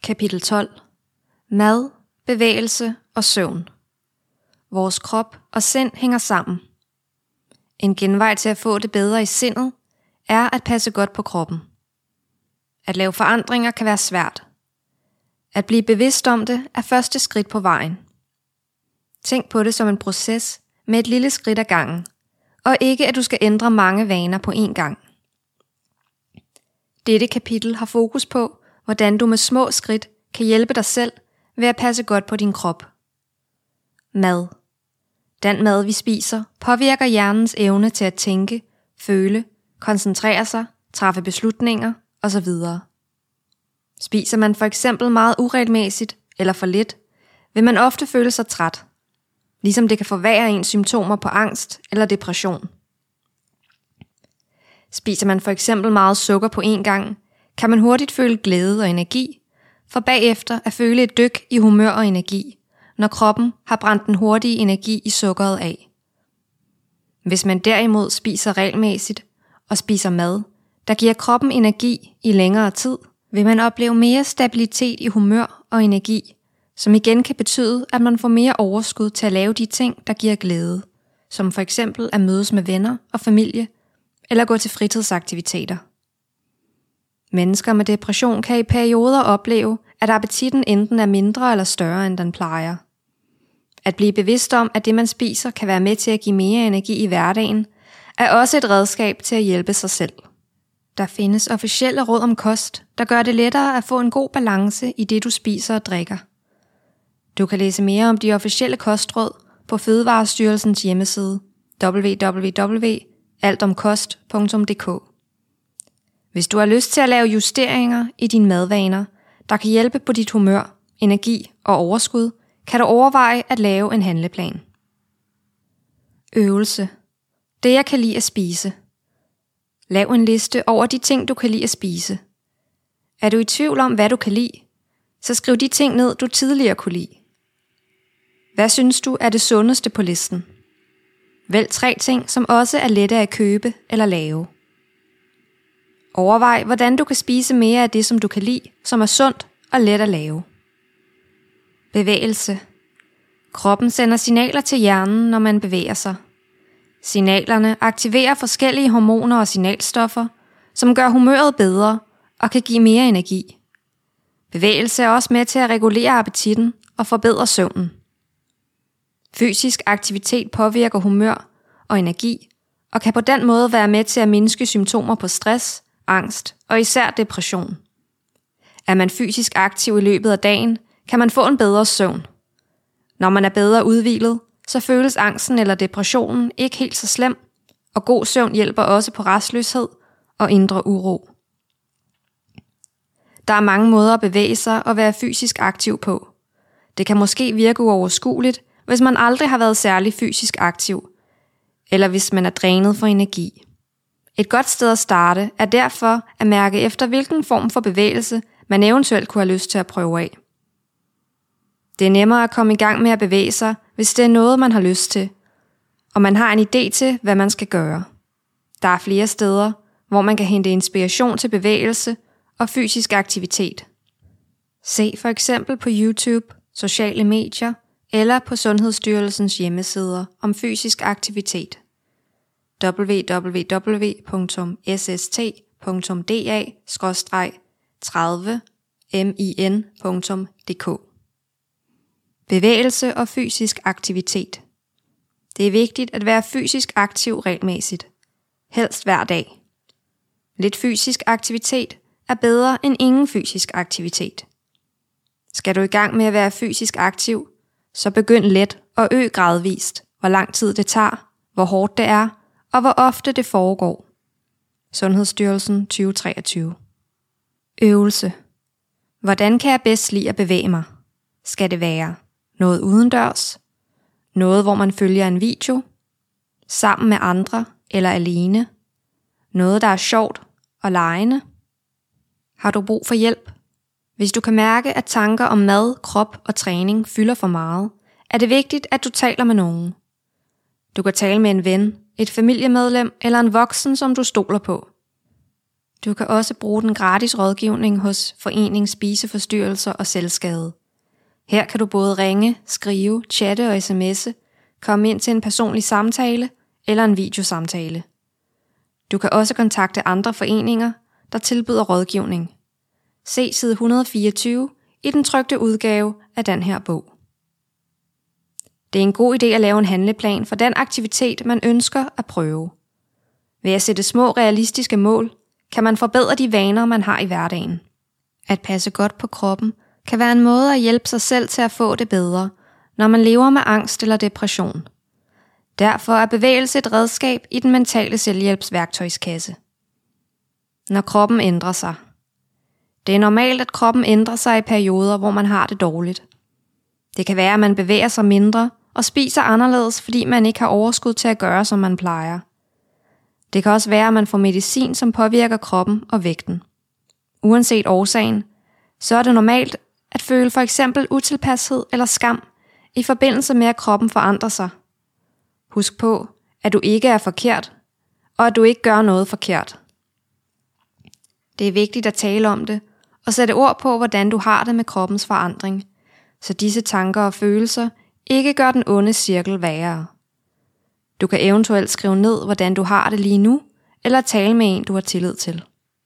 Kapitel 12. Mad, bevægelse og søvn. Vores krop og sind hænger sammen. En genvej til at få det bedre i sindet er at passe godt på kroppen. At lave forandringer kan være svært. At blive bevidst om det er første skridt på vejen. Tænk på det som en proces med et lille skridt ad gangen, og ikke at du skal ændre mange vaner på én gang. Dette kapitel har fokus på, hvordan du med små skridt kan hjælpe dig selv ved at passe godt på din krop. Mad. Den mad, vi spiser, påvirker hjernens evne til at tænke, føle, koncentrere sig, træffe beslutninger osv. Spiser man for eksempel meget uregelmæssigt eller for lidt, vil man ofte føle sig træt, ligesom det kan forværre ens symptomer på angst eller depression. Spiser man for eksempel meget sukker på én gang, kan man hurtigt føle glæde og energi, for bagefter at føle et dyk i humør og energi, når kroppen har brændt den hurtige energi i sukkeret af. Hvis man derimod spiser regelmæssigt og spiser mad, der giver kroppen energi i længere tid, vil man opleve mere stabilitet i humør og energi, som igen kan betyde, at man får mere overskud til at lave de ting, der giver glæde, som for eksempel at mødes med venner og familie, eller gå til fritidsaktiviteter. Mennesker med depression kan i perioder opleve, at appetitten enten er mindre eller større, end den plejer. At blive bevidst om, at det man spiser kan være med til at give mere energi i hverdagen, er også et redskab til at hjælpe sig selv. Der findes officielle råd om kost, der gør det lettere at få en god balance i det du spiser og drikker. Du kan læse mere om de officielle kostråd på Fødevarestyrelsens hjemmeside www.altomkost.dk. Hvis du har lyst til at lave justeringer i dine madvaner, der kan hjælpe på dit humør, energi og overskud, kan du overveje at lave en handleplan. Øvelse. Det jeg kan lide at spise. Lav en liste over de ting, du kan lide at spise. Er du i tvivl om, hvad du kan lide, så skriv de ting ned, du tidligere kunne lide. Hvad synes du er det sundeste på listen? Vælg 3 ting, som også er lette at købe eller lave. Overvej, hvordan du kan spise mere af det, som du kan lide, som er sundt og let at lave. Bevægelse. Kroppen sender signaler til hjernen, når man bevæger sig. Signalerne aktiverer forskellige hormoner og signalstoffer, som gør humøret bedre og kan give mere energi. Bevægelse er også med til at regulere appetitten og forbedre søvnen. Fysisk aktivitet påvirker humør og energi, og kan på den måde være med til at mindske symptomer på stress, angst og især depression. Er man fysisk aktiv i løbet af dagen, kan man få en bedre søvn. Når man er bedre udhvilet, så føles angsten eller depressionen ikke helt så slem, og god søvn hjælper også på rastløshed og indre uro. Der er mange måder at bevæge sig og være fysisk aktiv på. Det kan måske virke uoverskueligt, hvis man aldrig har været særlig fysisk aktiv, eller hvis man er drænet for energi. Et godt sted at starte er derfor at mærke efter, hvilken form for bevægelse man eventuelt kunne have lyst til at prøve af. Det er nemmere at komme i gang med at bevæge sig, hvis det er noget, man har lyst til, og man har en idé til, hvad man skal gøre. Der er flere steder, hvor man kan hente inspiration til bevægelse og fysisk aktivitet. Se for eksempel på YouTube, sociale medier eller på Sundhedsstyrelsens hjemmesider om fysisk aktivitet. www.sst.da/30min.dk. Bevægelse og fysisk aktivitet. Det er vigtigt at være fysisk aktiv regelmæssigt. Helst hver dag. Lidt fysisk aktivitet er bedre end ingen fysisk aktivitet. Skal du i gang med at være fysisk aktiv, så begynd let og øg gradvist, hvor lang tid det tager, hvor hårdt det er, og hvor ofte det foregår. Sundhedsstyrelsen 2023. Øvelse. Hvordan kan jeg bedst lide at bevæge mig? Skal det være noget udendørs? Noget, hvor man følger en video? Sammen med andre eller alene? Noget, der er sjovt og legende? Har du brug for hjælp? Hvis du kan mærke, at tanker om mad, krop og træning fylder for meget, er det vigtigt, at du taler med nogen. Du kan tale med en ven, et familiemedlem eller en voksen, som du stoler på. Du kan også bruge den gratis rådgivning hos Foreningen Spiseforstyrrelser og Selvskade. Her kan du både ringe, skrive, chatte og sms'e, komme ind til en personlig samtale eller en videosamtale. Du kan også kontakte andre foreninger, der tilbyder rådgivning. Se side 124 i den trykte udgave af den her bog. Det er en god idé at lave en handleplan for den aktivitet, man ønsker at prøve. Ved at sætte små realistiske mål, kan man forbedre de vaner, man har i hverdagen. At passe godt på kroppen kan være en måde at hjælpe sig selv til at få det bedre, når man lever med angst eller depression. Derfor er bevægelse et redskab i den mentale selvhjælpsværktøjskasse. Når kroppen ændrer sig. Det er normalt, at kroppen ændrer sig i perioder, hvor man har det dårligt. Det kan være, at man bevæger sig mindre og spiser anderledes, fordi man ikke har overskud til at gøre, som man plejer. Det kan også være, at man får medicin, som påvirker kroppen og vægten. Uanset årsagen, så er det normalt at føle for eksempel utilpashed eller skam i forbindelse med, at kroppen forandrer sig. Husk på, at du ikke er forkert, og at du ikke gør noget forkert. Det er vigtigt at tale om det, og sætte ord på, hvordan du har det med kroppens forandring, så disse tanker og følelser ikke gør den onde cirkel værre. Du kan eventuelt skrive ned, hvordan du har det lige nu, eller tale med en, du har tillid til.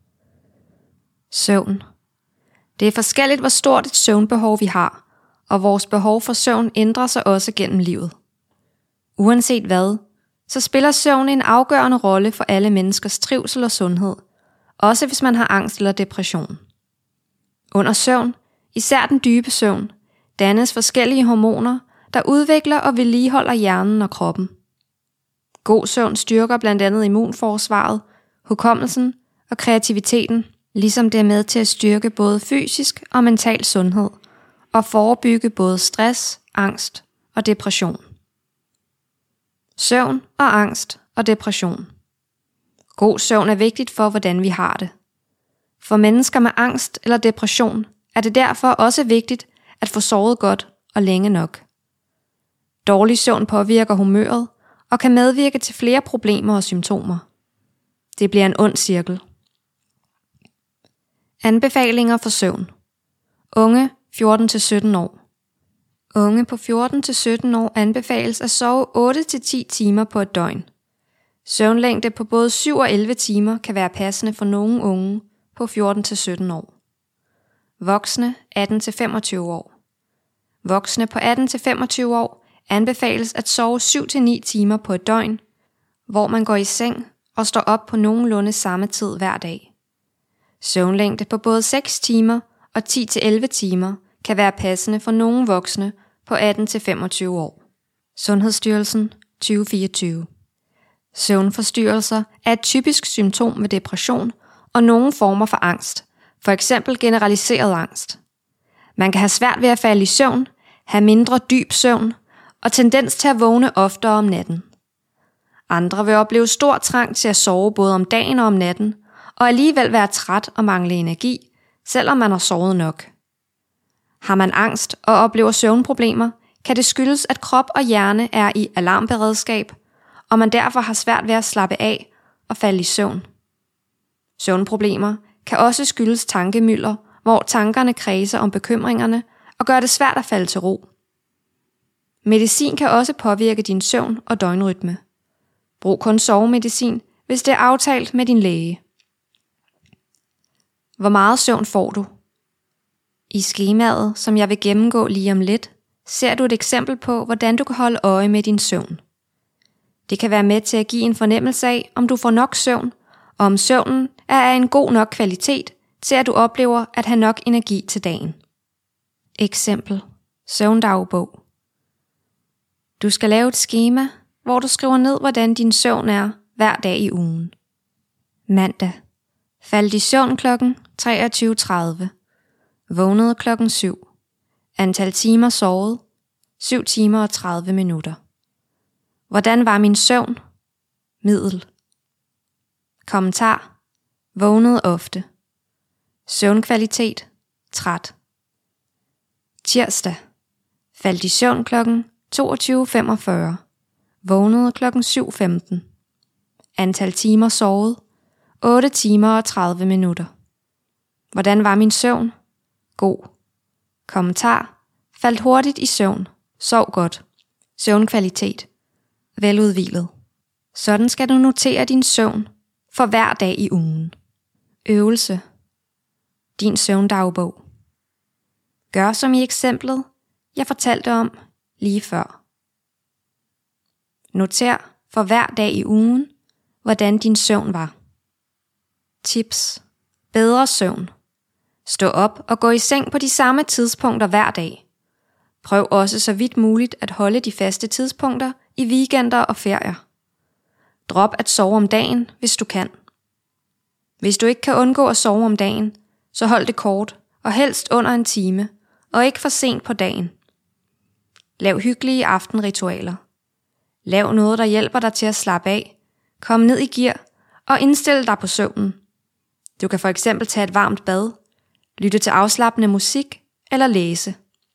Søvn. Det er forskelligt, hvor stort et søvnbehov vi har, og vores behov for søvn ændrer sig også gennem livet. Uanset hvad, så spiller søvn en afgørende rolle for alle menneskers trivsel og sundhed, også hvis man har angst eller depression. Under søvn, især den dybe søvn, dannes forskellige hormoner, der udvikler og vedligeholder hjernen og kroppen. God søvn styrker blandt andet immunforsvaret, hukommelsen og kreativiteten, ligesom det er med til at styrke både fysisk og mental sundhed og forebygge både stress, angst og depression. Søvn og angst og depression. God søvn er vigtigt for, hvordan vi har det. For mennesker med angst eller depression er det derfor også vigtigt at få sovet godt og længe nok. Dårlig søvn påvirker humøret og kan medvirke til flere problemer og symptomer. Det bliver en ond cirkel. Anbefalinger for søvn. Unge 14-17 år. Unge på 14-17 år anbefales at sove 8-10 timer på et døgn. Søvnlængde på både 7 og 11 timer kan være passende for nogle unge på 14-17 år. Voksne 18-25 år. Voksne på 18-25 år anbefales at sove 7-9 timer på et døgn, hvor man går i seng og står op på nogenlunde samme tid hver dag. Søvnlængde på både 6 timer og 10-11 timer kan være passende for nogle voksne på 18-25 år. Sundhedsstyrelsen 2024. Søvnforstyrrelser er et typisk symptom ved depression og nogle former for angst, for eksempel generaliseret angst. Man kan have svært ved at falde i søvn, have mindre dyb søvn og tendens til at vågne oftere om natten. Andre vil opleve stor trang til at sove både om dagen og om natten, og alligevel være træt og mangle energi, selvom man har sovet nok. Har man angst og oplever søvnproblemer, kan det skyldes, at krop og hjerne er i alarmberedskab, og man derfor har svært ved at slappe af og falde i søvn. Søvnproblemer kan også skyldes tankemylder, hvor tankerne kredser om bekymringerne og gør det svært at falde til ro. Medicin kan også påvirke din søvn og døgnrytme. Brug kun sovemedicin, hvis det er aftalt med din læge. Hvor meget søvn får du? I skemaet, som jeg vil gennemgå lige om lidt, ser du et eksempel på, hvordan du kan holde øje med din søvn. Det kan være med til at give en fornemmelse af, om du får nok søvn, og om søvnen er af en god nok kvalitet til, at du oplever at have nok energi til dagen. Eksempel. Søvndagbog. Du skal lave et skema, hvor du skriver ned, hvordan din søvn er hver dag i ugen. Mandag. Faldt i søvn kl. 23.30. Vågnede kl. 7. Antal timer sovet. 7 timer og 30 minutter. Hvordan var min søvn? Middel. Kommentar. Vågnede ofte. Søvnkvalitet. Træt. Tirsdag. Faldt i søvn kl. 22.45. Vågnede kl. 7.15. Antal timer sovet. 8 timer og 30 minutter. Hvordan var min søvn? God. Kommentar: faldt hurtigt i søvn. Sov godt. Søvnkvalitet: veludhvilet. Sådan skal du notere din søvn for hver dag i ugen. Øvelse: din søvndagbog. Gør som i eksemplet, jeg fortalte om lige før. Noter for hver dag i ugen, hvordan din søvn var. Tips: bedre søvn. Stå op og gå i seng på de samme tidspunkter hver dag. Prøv også så vidt muligt at holde de faste tidspunkter i weekender og ferier. Drop at sove om dagen, hvis du kan. Hvis du ikke kan undgå at sove om dagen, så hold det kort og helst under en time, og ikke for sent på dagen. Lav hyggelige aftenritualer. Lav noget, der hjælper dig til at slappe af, kom ned i gear og indstil dig på søvnen. Du kan for eksempel tage et varmt bad, lytte til afslappende musik eller læse.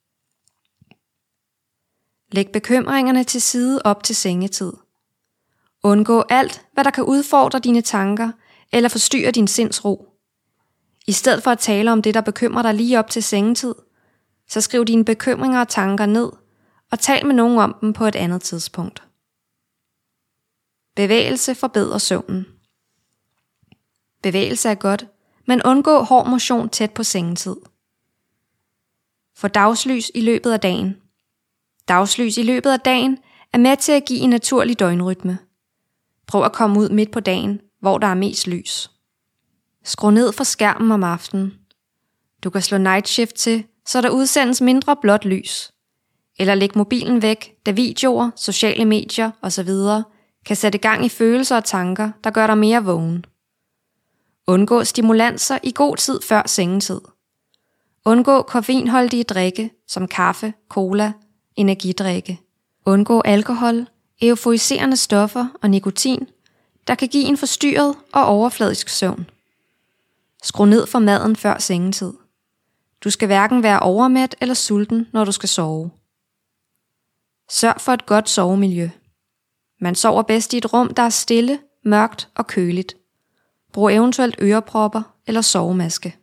Læg bekymringerne til side op til sengetid. Undgå alt, hvad der kan udfordre dine tanker eller forstyrre din sindsro. I stedet for at tale om det, der bekymrer dig lige op til sengetid, så skriv dine bekymringer og tanker ned og tal med nogen om dem på et andet tidspunkt. Bevægelse forbedrer søvnen. Bevægelse er godt, men undgå hård motion tæt på sengetid. Få dagslys i løbet af dagen. Dagslys i løbet af dagen er med til at give en naturlig døgnrytme. Prøv at komme ud midt på dagen, hvor der er mest lys. Skru ned for skærmen om aftenen. Du kan slå night shift til, så der udsendes mindre blåt lys. Eller læg mobilen væk, da videoer, sociale medier osv. kan sætte gang i følelser og tanker, der gør dig mere vågen. Undgå stimulanser i god tid før sengetid. Undgå koffeinholdige drikke som kaffe, cola, energidrikke. Undgå alkohol, euforiserende stoffer og nikotin, der kan give en forstyrret og overfladisk søvn. Skru ned for maden før sengetid. Du skal hverken være overmæt eller sulten, når du skal sove. Sørg for et godt sovemiljø. Man sover bedst i et rum, der er stille, mørkt og køligt. Brug eventuelt ørepropper eller sovemaske.